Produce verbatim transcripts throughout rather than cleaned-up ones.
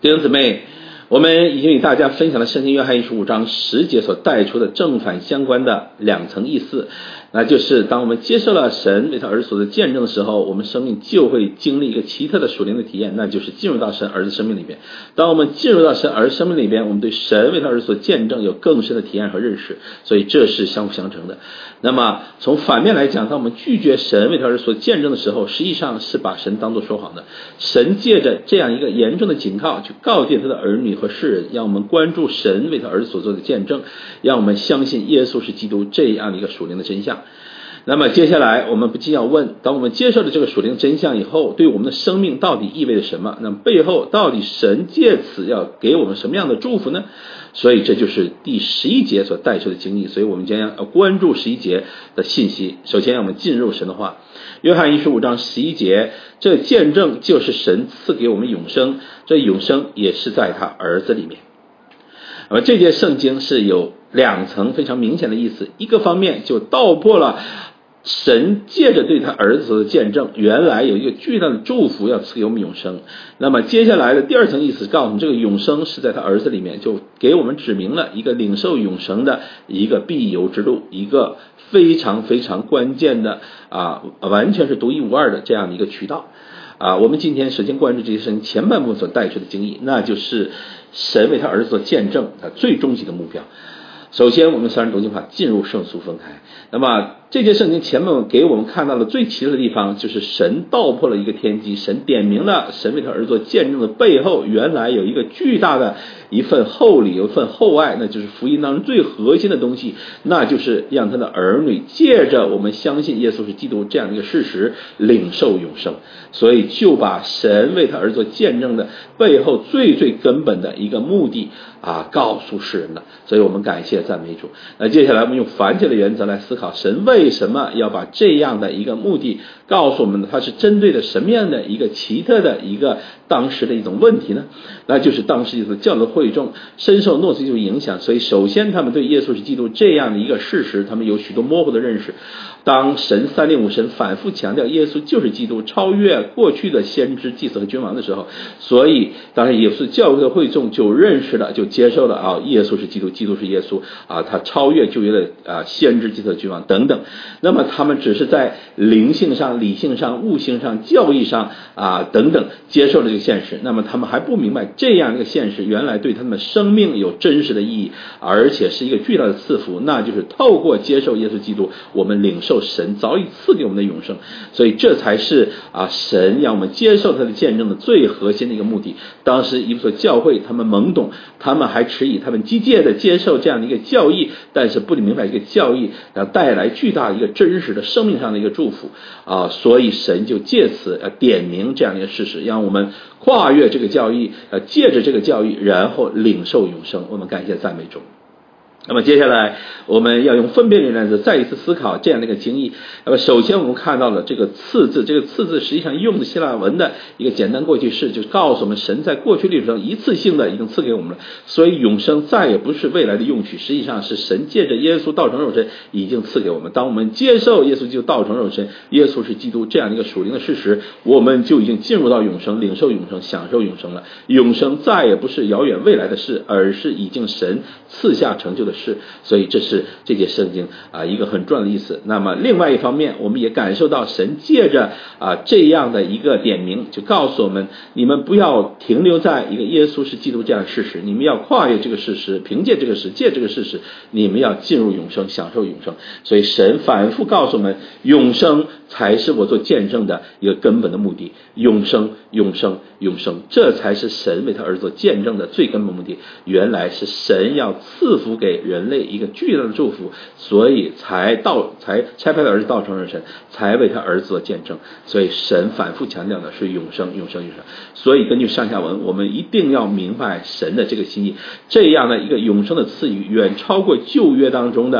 弟兄姊妹，我们已经与大家分享了圣经约翰一书五章十节所带出的正反相关的两层意思，那就是当我们接受了神为他儿子所的见证的时候，我们生命就会经历一个奇特的属灵的体验，那就是进入到神儿子生命里边。当我们进入到神儿子生命里边，我们对神为他儿子所见证有更深的体验和认识，所以这是相辅相成的。那么从反面来讲，当我们拒绝神为他儿子所见证的时候，实际上是把神当作说谎的。神借着这样一个严重的警告去告诫他的儿女和世人，让我们关注神为他儿子所做的见证，让我们相信耶稣是基督这样的一个属灵的真相。那么接下来我们不禁要问，当我们接受了这个属灵真相以后，对我们的生命到底意味着什么？那么背后到底神借此要给我们什么样的祝福呢？所以这就是第十一节所带出的经历，所以我们将要关注十一节的信息。首先我们进入神的话，约翰一书五章十一节，这见证就是神赐给我们永生，这永生也是在他儿子里面。那么这节圣经是有两层非常明显的意思，一个方面就道破了神借着对他儿子所的见证，原来有一个巨大的祝福要赐给我们永生。那么接下来的第二层意思告诉我们，这个永生是在他儿子里面，就给我们指明了一个领受永生的一个必由之路，一个非常非常关键的啊，完全是独一无二的这样的一个渠道啊。我们今天首先关注这些圣经前半部分所带出的经历，那就是神为他儿子所见证啊最终极的目标。首先我们三人读经法进入圣俗分开，那么这节圣经前面给我们看到的最奇特的地方，就是神道破了一个天机，神点明了神为他儿子所见证的背后原来有一个巨大的一份厚礼，有一份厚爱，那就是福音当中最核心的东西，那就是让他的儿女借着我们相信耶稣是基督这样的一个事实领受永生。所以就把神为他儿子所见证的背后最最根本的一个目的啊告诉世人了。所以我们感谢赞美主。那接下来我们用凡切的原则来思考，神为什么要把这样的一个目的告诉我们呢？它是针对的什么样的一个奇特的一个当时的一种问题呢？那就是当时就是教的会众深受诺斯基督影响，所以首先他们对耶稣是基督这样的一个事实，他们有许多模糊的认识。当神三令五神反复强调耶稣就是基督，超越过去的先知祭司和君王的时候，所以当然也是教会的会众就认识了，就接受了啊，耶稣是基督，基督是耶稣啊，他超越旧约的啊先知祭司和君王等等。那么他们只是在灵性上、理性上、悟性上、教义上啊等等接受了这个现实，那么他们还不明白这样一个现实原来对他们生命有真实的意义，而且是一个巨大的赐福，那就是透过接受耶稣基督，我们领受神早已赐给我们的永生。所以这才是啊神让我们接受他的见证的最核心的一个目的。当时以弗所教会他们懵懂，他们还迟疑，他们机械的接受这样的一个教义，但是不明白这个教义要带来巨大一个真实的生命上的一个祝福啊，所以神就借此呃点明这样一个事实，让我们跨越这个教义，呃借着这个教义，然后领受永生。我们感谢赞美主。那么接下来我们要用分辨力原则再一次思考这样的一个经义。那么首先我们看到了这个次字，这个次字实际上用的希腊文的一个简单过去式，就告诉我们神在过去历史上一次性的已经赐给我们了，所以永生再也不是未来的用取，实际上是神借着耶稣道成肉身已经赐给我们。当我们接受耶稣基督道成肉身，耶稣是基督这样的一个属灵的事实，我们就已经进入到永生，领受永生，享受永生了。永生再也不是遥远未来的事，而是已经神赐下成就的是，所以这是这节圣经啊一个很重要的意思。那么另外一方面，我们也感受到神借着啊这样的一个点名，就告诉我们，你们不要停留在一个耶稣是基督这样的事实，你们要跨越这个事实，凭借这个事，借这个事实，你们要进入永生，享受永生。所以神反复告诉我们，永生才是我做见证的一个根本的目的，永生永生永生，这才是神为他儿子做见证的最根本目的。原来是神要赐福给人类一个巨大的祝福，所以才到才差派他儿子道成肉身，才为他儿子做见证。所以神反复强调的是永生永生永生。所以根据上下文，我们一定要明白神的这个心意，这样的一个永生的赐予远超过旧约当中的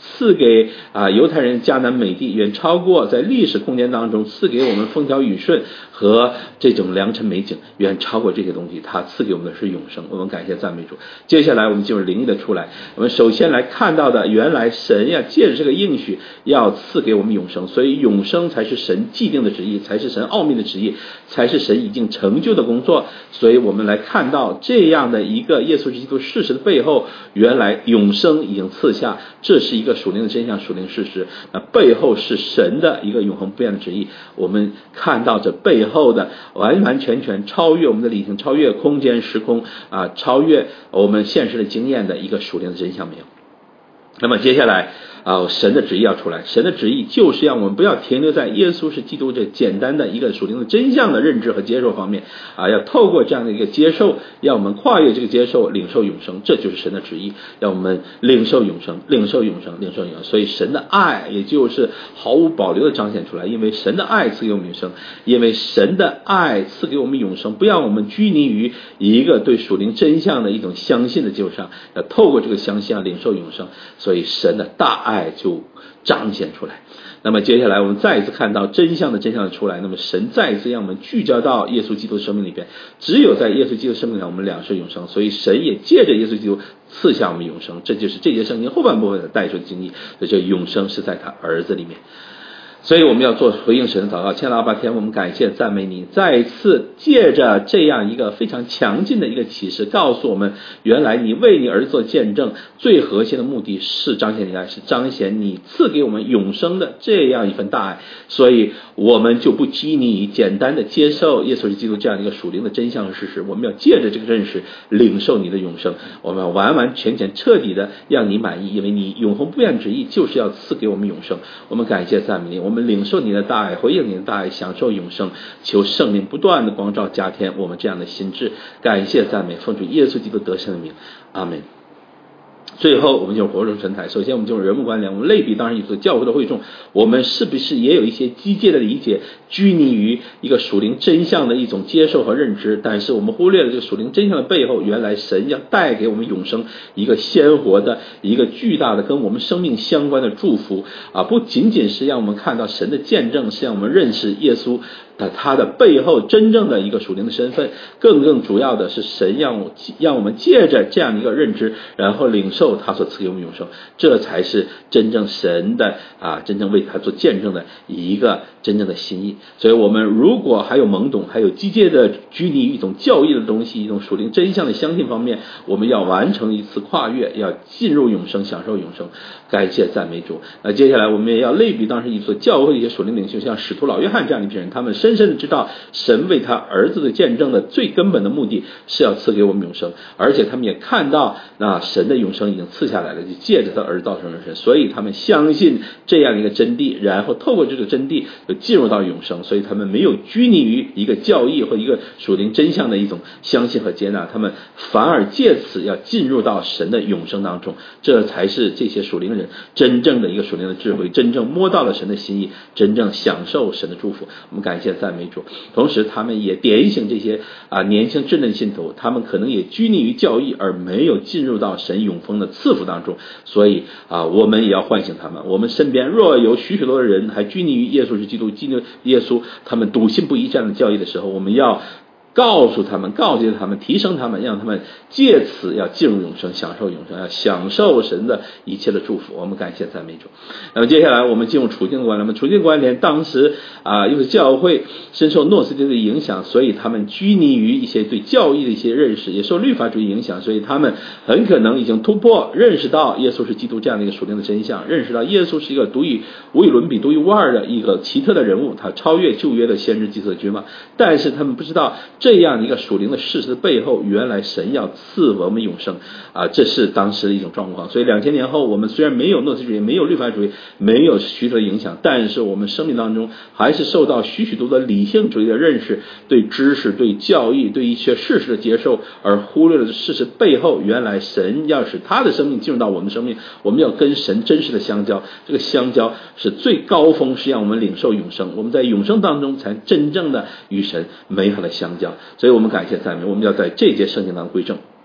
赐给啊犹太人迦南美地，远超过在历史空间当中赐给我们风调雨顺和这种良辰美景，远超过这些东西。他赐给我们的是永生，我们感谢赞美主。接下来我们进入灵意的出来，我们首先来看到的，原来神呀借着这个应许要赐给我们永生，所以永生才是神既定的旨意，才是神奥秘的旨意，才是神已经成就的工作。所以我们来看到这样的一个耶稣基督事实的背后，原来永生已经赐下，这是一个属灵的真相，属灵事实。那背后是神的一个永恒不变的旨意，我们看到这背后的完完全全超越我们的理性，超越空间时空啊，超越我们现实的经验的一个属灵的真相没有。那么接下来啊，神的旨意要出来，神的旨意就是让我们不要停留在耶稣是基督这简单的一个属灵的真相的认知和接受方面啊，要透过这样的一个接受，让我们跨越这个接受，领受永生，这就是神的旨意，让我们领受永生，领受永生，领受永生。所以神的爱也就是毫无保留的彰显出来，因为神的爱赐给我们永生，因为神的爱赐给我们永生，不让我们拘泥于一个对属灵真相的一种相信的基础上，要透过这个相信啊领受永生。所以神的大爱就彰显出来。那么接下来我们再一次看到真相的真相的出来，那么神再一次让我们聚焦到耶稣基督的生命里边，只有在耶稣基督的生命上我们两世永生，所以神也借着耶稣基督赐下我们永生，这就是这节圣经后半部分的带出的经历，这就永生是在他儿子里面。所以我们要做回应神的祷告。亲爱的阿爸天，我们感谢赞美你，再一次借着这样一个非常强劲的一个启示，告诉我们原来你为你儿子做见证，最核心的目的是彰显你爱，是彰显你赐给我们永生的这样一份大爱。所以我们就不拘泥于简单的接受耶稣是基督这样一个属灵的真相和事实，我们要借着这个认识领受你的永生，我们要完完全全彻底的让你满意，因为你永恒不变旨意就是要赐给我们永生。我们感谢赞美你，我们领受你的大爱，回应你的大爱，享受永生，求圣灵不断的光照加添我们这样的心智。感谢赞美，奉主耶稣基督得胜的名，阿们。最后我们就活成神台。首先我们就是人物关联，我们类比当然以教会的会众，我们是不是也有一些机械的理解，拘泥于一个属灵真相的一种接受和认知，但是我们忽略了这个属灵真相的背后，原来神要带给我们永生一个鲜活的一个巨大的跟我们生命相关的祝福啊！不仅仅是让我们看到神的见证，是让我们认识耶稣的他的背后真正的一个属灵的身份，更更主要的是神让我让我们借着这样一个认知，然后领受他所赐给我们永生，这才是真正神的啊，真正为他做见证的一个真正的心意。所以我们如果还有懵懂，还有机械的拘泥于一种教义的东西，一种属灵真相的相信方面，我们要完成一次跨越，要进入永生，享受永生。感谢赞美主。那接下来我们也要类比当时一所教会一些属灵领袖，像使徒老约翰这样的一批人，他们深深的知道神为他儿子的见证的最根本的目的是要赐给我们永生，而且他们也看到那神的永生已经赐下来了，就借着他儿子道成肉身，所以他们相信这样一个真谛，然后透过这个真谛就进入到永生。所以他们没有拘泥于一个教义或一个属灵真相的一种相信和接纳，他们反而借此要进入到神的永生当中，这才是这些属灵人真正的一个属灵的智慧，真正摸到了神的心意，真正享受神的祝福。我们感谢赞美主。同时他们也点醒这些啊年轻稚嫩信徒，他们可能也拘泥于教义，而没有进入到神永丰的赐福当中。所以啊，我们也要唤醒他们。我们身边若有许许多的人还拘泥于耶稣是基督，基督耶稣，他们笃信不疑这样的教义的时候，我们要告诉他们，告诫他们，提升他们，让他们借此要进入永生，享受永生，要享受神的一切的祝福。我们感谢赞美主。那么接下来我们进入处境的关联。那么处境关联，当时啊，又是教会深受诺斯底的影响，所以他们拘泥于一些对教义的一些认识，也受律法主义影响，所以他们很可能已经突破，认识到耶稣是基督这样的一个属灵的真相，认识到耶稣是一个独一无与伦比、独一无二的一个奇特的人物，他超越旧约的先知、祭司、君王。但是他们不知道这样一个属灵的事实的背后，原来神要赐我们永生啊！这是当时的一种状况。所以两千年后，我们虽然没有诺斯主义，没有律法主义，没有许多的影响，但是我们生命当中还是受到许许多的理性主义的认识，对知识、对教义、对一些事实的接受，而忽略了事实背后，原来神要使他的生命进入到我们的生命，我们要跟神真实的相交。这个相交是最高峰，是让我们领受永生。我们在永生当中才真正的与神美好的相交。所以我们感谢赞美，我们要在这节圣经当中归正。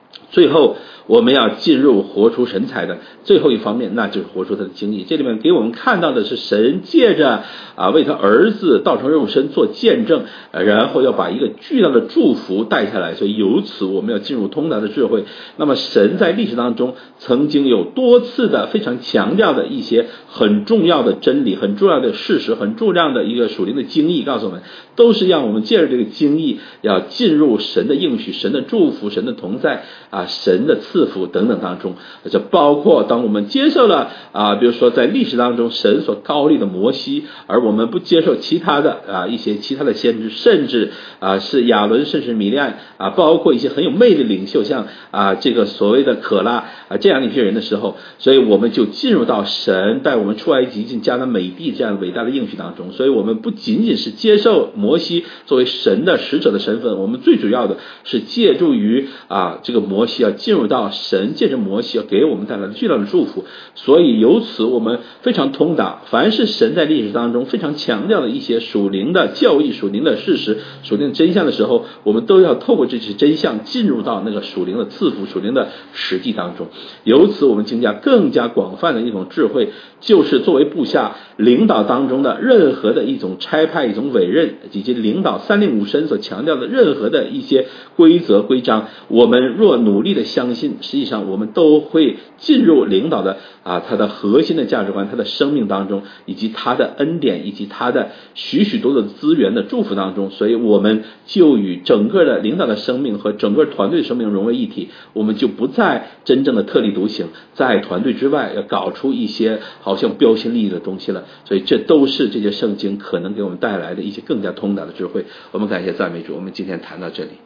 最后我们要进入活出神采的最后一方面，那就是活出他的经历。这里面给我们看到的是神借着啊为他儿子道成肉身做见证，然后要把一个巨大的祝福带下来，所以由此我们要进入通达的智慧。那么神在历史当中曾经有多次的非常强调的一些很重要的真理，很重要的事实，很重要的一个属灵的经义，告诉我们都是让我们借着这个经义要进入神的应许，神的祝福，神的同在啊，神的赐福等等当中。这包括当我们接受了啊，比如说在历史当中神所高立的摩西，而我们不接受其他的啊一些其他的先知，甚至啊是亚伦，甚至米利暗啊，包括一些很有魅力的领袖，像啊这个所谓的可拉啊这样一批人的时候，所以我们就进入到神带我们出埃及进迦南美地这样伟大的应许当中。所以我们不仅仅是接受摩西作为神的使者的身份，我们最主要的是借助于啊这个摩西要进入到神借着摩西要给我们带来的巨大的祝福。所以由此我们非常通达，凡是神在历史当中非常强调的一些属灵的教义、属灵的事实、属灵的真相的时候，我们都要透过这些真相进入到那个属灵的赐福、属灵的实际当中。由此我们增加更加广泛的一种智慧，就是作为部下领导当中的任何的一种差派、一种委任，以及领导三令五申所强调的任何的一些规则规章，我们若努力的相信，实际上我们都会进入领导的啊他的核心的价值观、他的生命当中，以及他的恩典，以及他的许许多多的资源的祝福当中。所以我们就与整个的领导的生命和整个团队的生命融为一体，我们就不再真正的特立独行，在团队之外要搞出一些好像标新立异的东西了。所以这都是这些圣经可能给我们带来的一些更加通达的智慧。我们感谢赞美主，我们今天谈到这里。